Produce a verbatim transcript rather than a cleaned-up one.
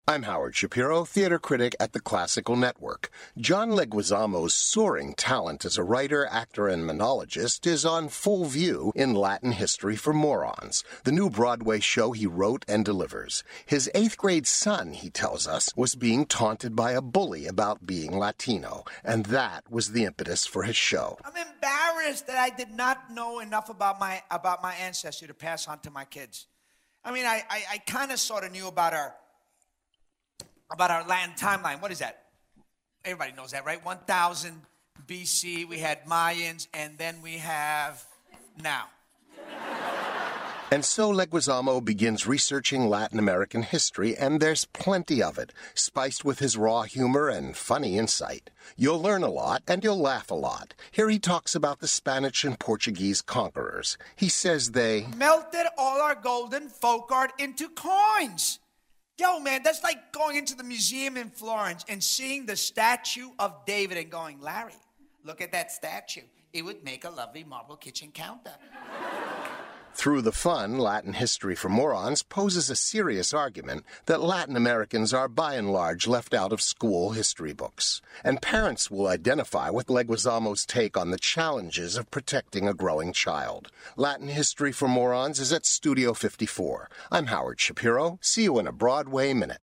I'm Howard Shapiro, theater critic at the Classical Network. John Leguizamo's soaring talent as a writer, actor, and monologist is on full view in Latin History for Morons, the new Broadway show he wrote and delivers. His eighth-grade son, he tells us, was being taunted by a bully about being Latino, and that was the impetus for his show. I'm embarrassed that I did not know enough about my about my ancestry to pass on to my kids. I mean, I, I, I kind of sort of knew about our... About our land timeline. What is that? Everybody knows that, right? one thousand B C, we had Mayans, and then we have now. And so Leguizamo begins researching Latin American history, and there's plenty of it, spiced with his raw humor and funny insight. You'll learn a lot, and you'll laugh a lot. Here he talks about the Spanish and Portuguese conquerors. He says they... melted all our golden folk art into coins. Yo, man, that's like going into the museum in Florence and seeing the statue of David and going, Larry, look at that statue. It would make a lovely marble kitchen counter. Through the fun, Latin History for Morons poses a serious argument that Latin Americans are by and large left out of school history books. And parents will identify with Leguizamo's take on the challenges of protecting a growing child. Latin History for Morons is at Studio fifty-four. I'm Howard Shapiro. See you in a Broadway Minute.